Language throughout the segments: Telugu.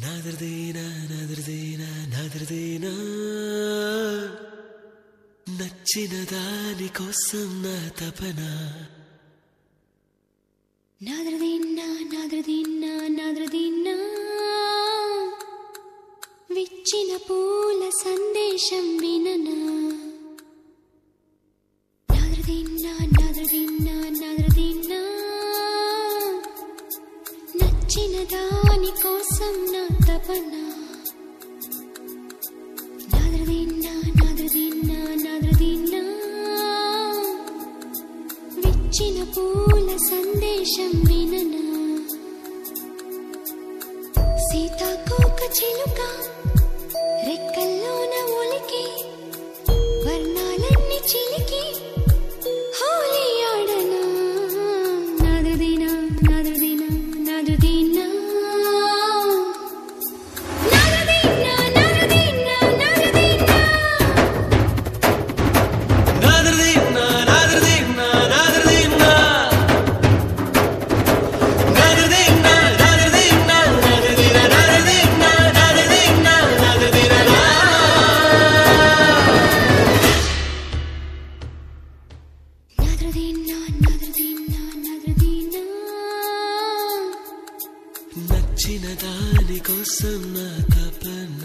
నాదర్దేనా నాదర్దేనా నాదర్దేనా నచ్చిన దాని కోసం నా తపన నాదర్దేనా నాదర్దేనా నాదర్దేనా విచ్చిన పూల సందేశం విననా నాదర్దేనా నాదర్దేనా నాదర్దేనా నచ్చిన దాని కోసం నా తపన నాదర్దేనా నాదర్దేనా నాదర్దేనా విచ్చిన పూల సందేశం విననా సీతాకోక చిలుక రెక్కల్లోన ఒలికి వర్ణాలన్నీ చిలికి హోలీ ఆడనా నాదర్దేనా నాదర్దేనా నాదర్దేనా నచ్చిన దాని కోసం నా తపన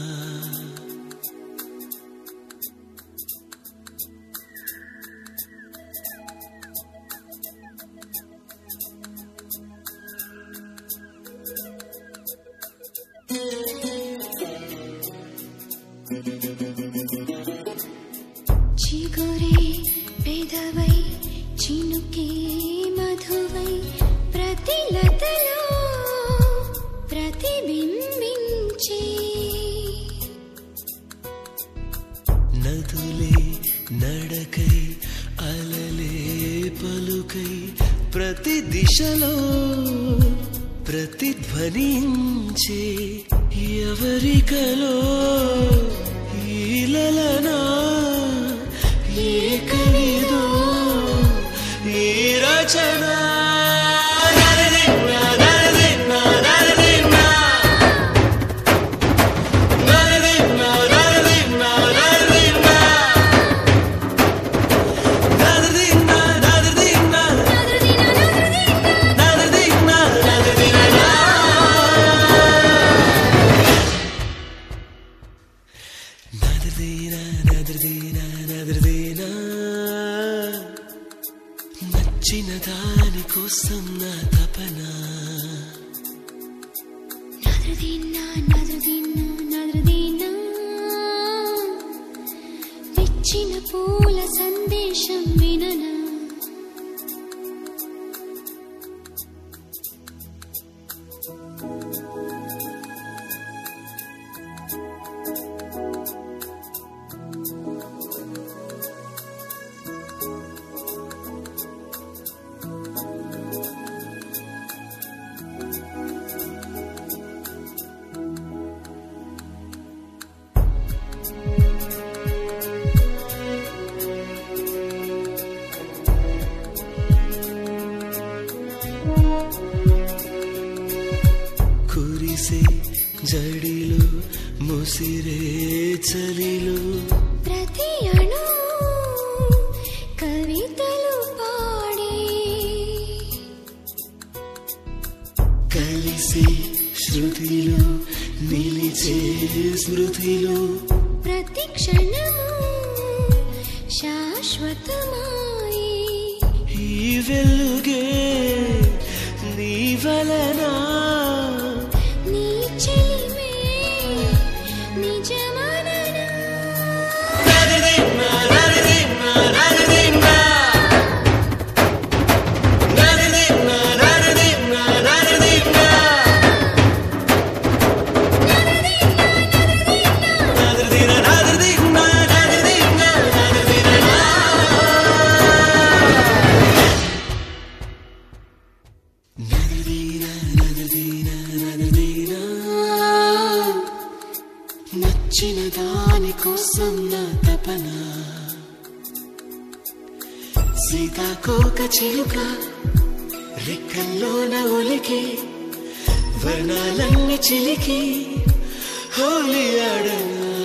చిగురే పెదవై చినుకే మధువై ప్రతి లతలో ప్రతిబింబించే నదులే నడకై అలలే పలుకై ప్రతి దిశలో ప్రతిధ్వనించే ఎవరికలో ఈలలనా ఏకనిదో ఈ రచన నచ్చిన దాని కోసం నా తపన నాదర్దేనా నాదర్దేనా నాదర్దేనా విచ్చిన పూల సందేశం విననా కురిసే జడిలు ముసిరే చలిలు ప్రతి అణు కవితలు పాడే కలిసి శృతిలు నిలిచే స్మృతిలు ప్రతి క్షణము శాశ్వతమాయే ఈ వెలుగే నీ వలనా నీ చెలిమే నిజమననా నచ్చిన దాని కోసం నా తపన సీతాకోక చిలుక రెక్కల్లోన ఒలికి వర్ణాలన్నీ చిలికి హోలీ ఆడనా